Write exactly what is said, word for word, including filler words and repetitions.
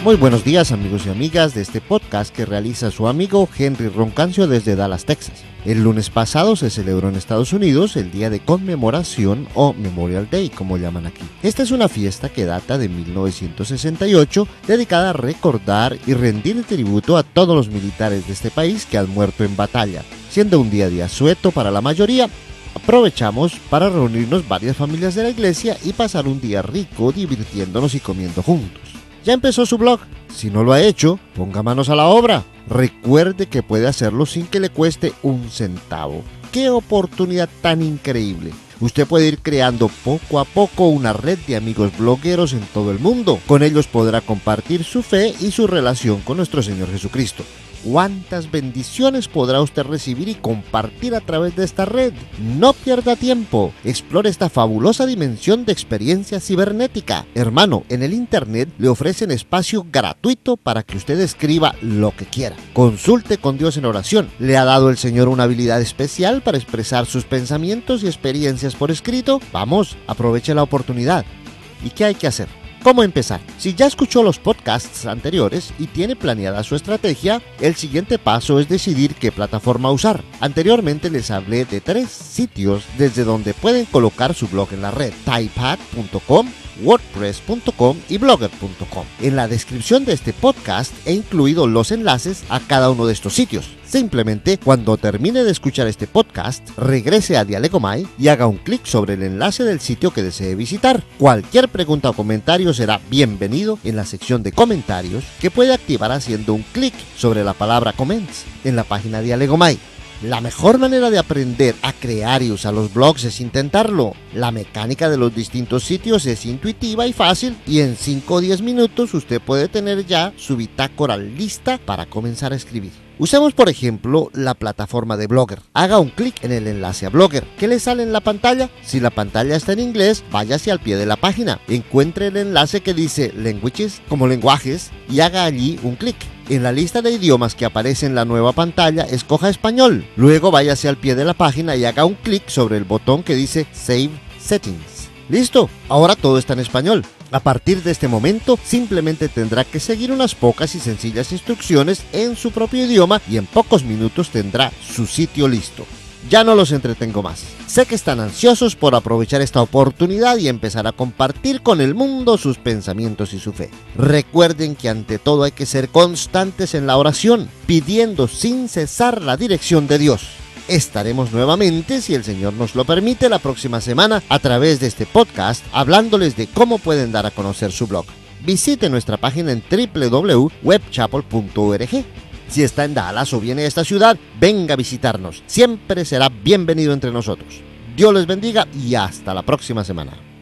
Muy buenos días amigos y amigas de este podcast que realiza su amigo Henry Roncancio desde Dallas, Texas. El lunes pasado se celebró en Estados Unidos el Día de Conmemoración o Memorial Day, como llaman aquí. Esta es una fiesta que data de mil novecientos sesenta y ocho, dedicada a recordar y rendir tributo a todos los militares de este país que han muerto en batalla. Siendo un día de asueto para la mayoría, aprovechamos para reunirnos varias familias de la iglesia y pasar un día rico divirtiéndonos y comiendo juntos. ¿Ya empezó su blog? Si no lo ha hecho, ponga manos a la obra. Recuerde que puede hacerlo sin que le cueste un centavo. ¡Qué oportunidad tan increíble! Usted puede ir creando poco a poco una red de amigos blogueros en todo el mundo. Con ellos podrá compartir su fe y su relación con nuestro Señor Jesucristo. ¿Cuántas bendiciones podrá usted recibir y compartir a través de esta red? No pierda tiempo, explore esta fabulosa dimensión de experiencia cibernética. Hermano, en el internet le ofrecen espacio gratuito para que usted escriba lo que quiera. Consulte con Dios en oración. ¿Le ha dado el Señor una habilidad especial para expresar sus pensamientos y experiencias por escrito? Vamos, aproveche la oportunidad. ¿Y qué hay que hacer? ¿Cómo empezar? Si ya escuchó los podcasts anteriores y tiene planeada su estrategia, el siguiente paso es decidir qué plataforma usar. Anteriormente les hablé de tres sitios desde donde pueden colocar su blog en la red: typepad punto com, wordpress punto com y blogger punto com. En la descripción de este podcast he incluido los enlaces a cada uno de estos sitios. Simplemente, cuando termine de escuchar este podcast, regrese a Dialegomai y haga un clic sobre el enlace del sitio que desee visitar. Cualquier pregunta o comentario será bienvenido en la sección de comentarios, que puede activar haciendo un clic sobre la palabra comments en la página Dialegomai. La mejor manera de aprender a crear y usar los blogs es intentarlo. La mecánica de los distintos sitios es intuitiva y fácil, y en cinco o diez minutos usted puede tener ya su bitácora lista para comenzar a escribir. Usemos por ejemplo la plataforma de Blogger. Haga un clic en el enlace a Blogger. ¿Qué le sale en la pantalla? Si la pantalla está en inglés, váyase al pie de la página. Encuentre el enlace que dice Languages, como lenguajes, y haga allí un clic. En la lista de idiomas que aparece en la nueva pantalla, escoja español. Luego váyase al pie de la página y haga un clic sobre el botón que dice Save Settings. ¡Listo! Ahora todo está en español. A partir de este momento, simplemente tendrá que seguir unas pocas y sencillas instrucciones en su propio idioma y en pocos minutos tendrá su sitio listo. Ya no los entretengo más. Sé que están ansiosos por aprovechar esta oportunidad y empezar a compartir con el mundo sus pensamientos y su fe. Recuerden que ante todo hay que ser constantes en la oración, pidiendo sin cesar la dirección de Dios. Estaremos nuevamente, si el Señor nos lo permite, la próxima semana a través de este podcast, hablándoles de cómo pueden dar a conocer su blog. Visite nuestra página en doble u doble u doble u punto webchapel punto org. Si está en Dallas o viene a esta ciudad, venga a visitarnos. Siempre será bienvenido entre nosotros. Dios les bendiga y hasta la próxima semana.